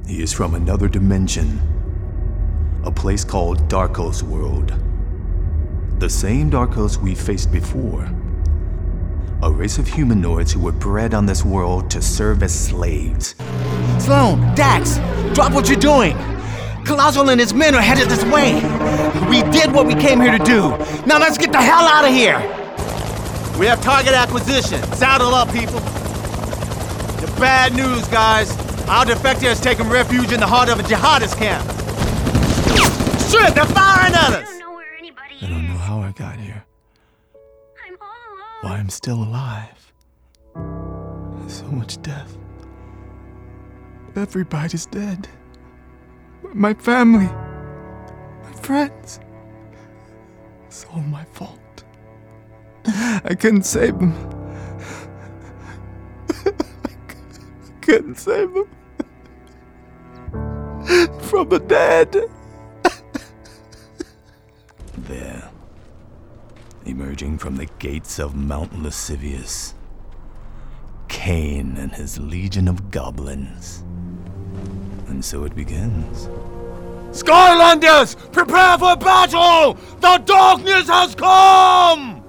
He is from another dimension. A place called Darkos World. The same Darkos we faced before. A race of humanoids who were bred on this world to serve as slaves. Sloan, Dax, drop what you're doing. Colossal and his men are headed this way. We did what we came here to do. Now let's get the hell out of here. We have target acquisition. Saddle up, people. The bad news, guys. Our defector has taken refuge in the heart of a jihadist camp. Shit, they're firing at us! I don't know how I got here. I'm all alone. Why I'm still alive. So much death. Everybody's dead. My family. My friends. It's all my fault. I couldn't save them. I couldn't save them. From the dead. There, emerging from the gates of Mount Lascivious, Cain and his legion of goblins. And so it begins. Skylanders, prepare for battle! The darkness has come!